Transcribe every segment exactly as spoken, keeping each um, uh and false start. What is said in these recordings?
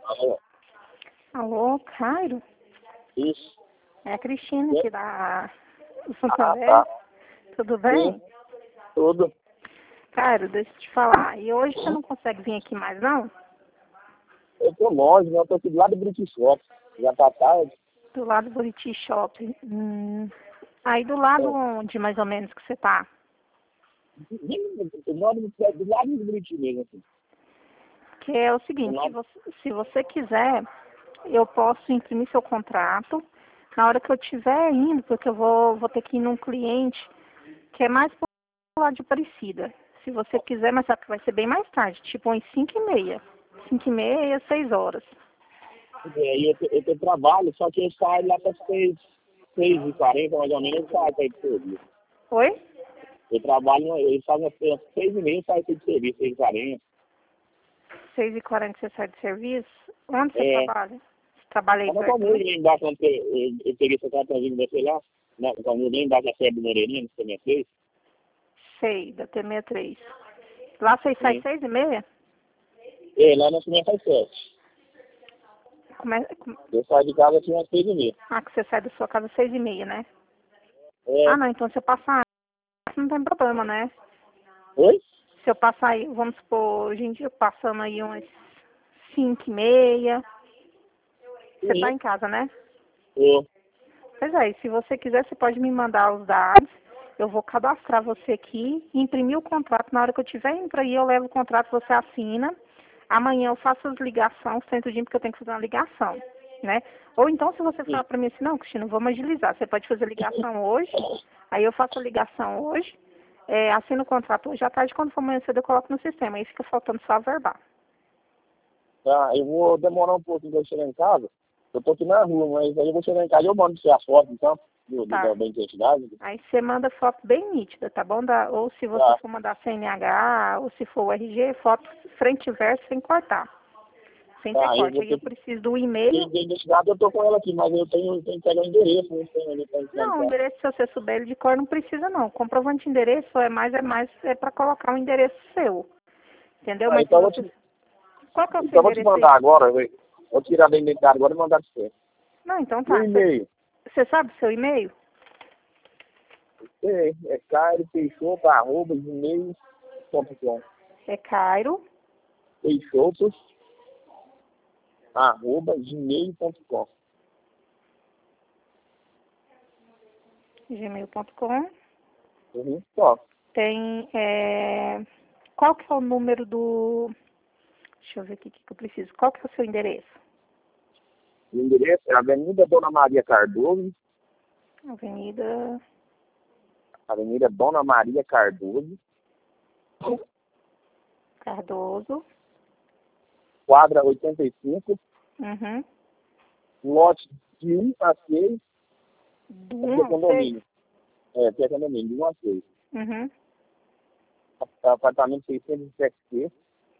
Alô? Alô, Cairo? Isso. É a Cristina aqui da do Ah, Santander. tá. Tudo bem? Sim, tudo. Cairo, deixa eu te falar. E hoje você não consegue vir aqui mais, não? Eu tô longe, né? Eu tô aqui do lado do British Shop. Já tá tarde. Do lado do Buriti Shopping. Hum. Aí do lado É. onde, mais ou menos, que você tá? Do lado do, do lado do British mesmo, assim. Que é o Do seguinte, se lado. você, se você quiser, eu posso imprimir seu contrato na hora que eu estiver indo, porque eu vou, vou ter que ir num cliente que é mais pro lado de Aparecida. Se você quiser, mas só que vai ser bem mais tarde, tipo umas cinco e meia. cinco e meia, seis horas. É, e eu, te- eu tenho trabalho, só que eu saio lá para seis, seis e quarenta, mais ou menos, eu saio para ir de serviço. Oi? Eu trabalho, eu faço às seis e meia, eu saio para ir de serviço, seis e quarenta. seis e quarenta você sai de serviço? Onde você É, trabalha? Você trabalha aí tava com a perto música também? lá embaixo, quando eu, eu, eu peguei seu cartãozinho de você lá, né, com a música lá embaixo da sede do Moreirinho, que você me fez. Sei, da T sessenta e três. Lá vocês saem Sim. seis e meia? É, lá nós começamos às sete. Como é, como- Eu saio de casa aqui umas seis e meia. ah, que você sai da sua casa às seis e meia, né? É. Ah, não, então se eu passar, não tem problema, né? Oi? Se eu passar aí, vamos supor, hoje em dia passando aí umas cinco e meia, você tá Sim. em casa, né? Tô. Pois é, e se você quiser, você pode me mandar os dados, eu vou cadastrar você aqui, imprimir o contrato, na hora que eu tiver indo pra aí, eu levo o contrato, você assina, amanhã eu faço as ligações, centro-dia, porque eu tenho que fazer uma ligação, né? Ou então, se você falar Sim. pra mim assim, não, Cristina, vamos agilizar, você pode fazer a ligação hoje, aí eu faço a ligação hoje, é, assino o contrato hoje à tarde, quando for amanhã cedo eu coloco no sistema, aí fica faltando só averbar. Tá, eu vou demorar um pouquinho pra eu chegar em casa. Eu tô aqui na rua, mas aí eu vou chegar em casa e eu mando pra você as fotos, então, do, do, Tá. da da identidade. Aí você manda foto bem nítida, tá bom? Da, ou se você Tá. for mandar C N H, ou se for o R G, foto frente e verso sem cortar. Sem ter Tá, eu corte. vou Aí eu ter que. preciso do Tem e-mail. identidade, eu tô com ela aqui, mas eu tenho, eu tenho que pegar o endereço, não tenho ali pra entrar em Não, o casa. endereço, se você souber ele de cor, não precisa não. Comprovante de endereço é mais, é mais, é pra colocar o endereço seu. Entendeu? Ah, Mas se então eu vou você. te, Qual que é o seu então eu vou te endereço aí? mandar agora, velho. Vou tirar da identidade agora e mandar pra você. Não, então E o tá. Você e-mail? você sabe o seu e-mail? É, é cairo peixoto arroba gmail ponto com. É Cairo, Peixoto arroba gmail ponto com. gmail ponto com. Uhum, só. Tem. É... Qual que é o número do. Deixa eu ver aqui o que que eu preciso. Qual que é o seu endereço? O endereço é Avenida Dona Maria Cardoso, Avenida Avenida Dona Maria Cardoso, Cardoso. quadra oitenta e cinco, Uhum. lote de um a seis, Do aqui é um ao seis. condomínio. É, aqui é condomínio, de um a seis. Uhum. Apartamento seiscentos e sete C,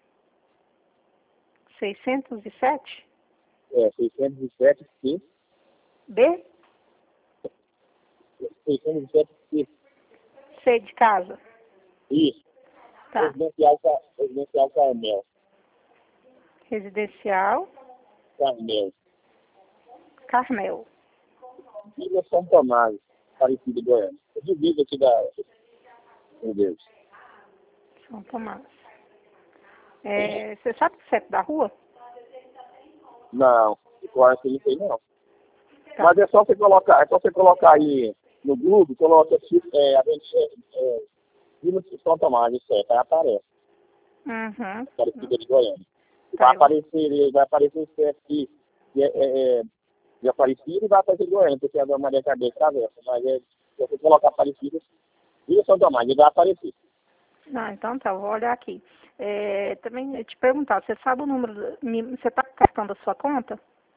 seiscentos e sete. é, seiscentos e sete C, B. seiscentos e sete C, C de casa. isso, Tá. residencial, Ca- residencial Carmel, Residencial Carmel, Carmel. Vila São Tomás, Aparecida, Goiânia. Eu divido aqui da, meu Deus. São Tomás. É, você sabe o C E P da rua? Não, eu acho que não sei não. Tá. Mas é só você colocar, é só você colocar aí no Google, coloca é, a gente é, Vila São Tomás, isso é, aí aparece, Uhum. Aparecida de Goiânia. Tá, Vai eu vou- aparecer, vai aparecer o C F I de, é, é, de Aparecida e vai aparecer de Goiânia, porque é da Maria Cabeça Travessa. Mas é, se você colocar Aparecida, Vila São Tomás, ele vai aparecer. Não, então tá, eu vou olhar aqui. É, também eu ia te perguntar, você sabe o número, do- me- você tá cartão a sua conta?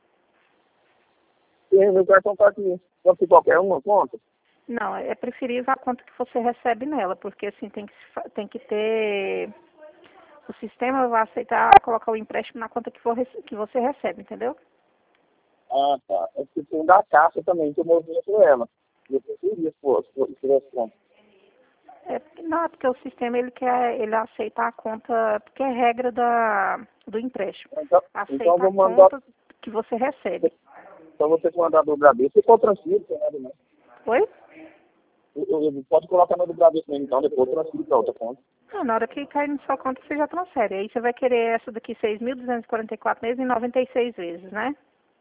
E meu cartão está aqui. Pode ser qualquer uma conta? Não, é preferível a conta que você recebe nela, porque assim tem que, se fa- tem que ter. O sistema vai aceitar colocar o empréstimo na conta que, for, rece- que você recebe, entendeu? Ah, tá. É que tem da caixa também, que eu movimento ela. Eu preferia, se fosse, se tivesse conta. É, não, é porque o sistema ele quer ele aceita a conta, porque é regra da, do empréstimo. Então, Aceita então vou a mandar. conta que você recebe. Então vou ter que mandar do Bradesco. Se for transfiro, não nada, não. Oi? Eu, eu, eu, pode colocar no do Bradesco mesmo, então, depois eu transfiro para outra conta. Ah, na hora que cair na sua conta, você já transfere. Aí você vai querer essa daqui seis mil duzentos e quarenta e quatro meses em noventa e seis vezes, né?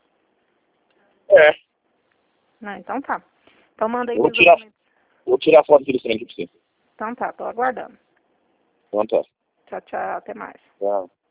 É. Não, então tá. Então manda aí Vou os tirar, documentos. vou tirar a foto daquele trem aqui pra você. Então tá, tô aguardando. Então tá. Tchau, tchau, até mais. Tchau.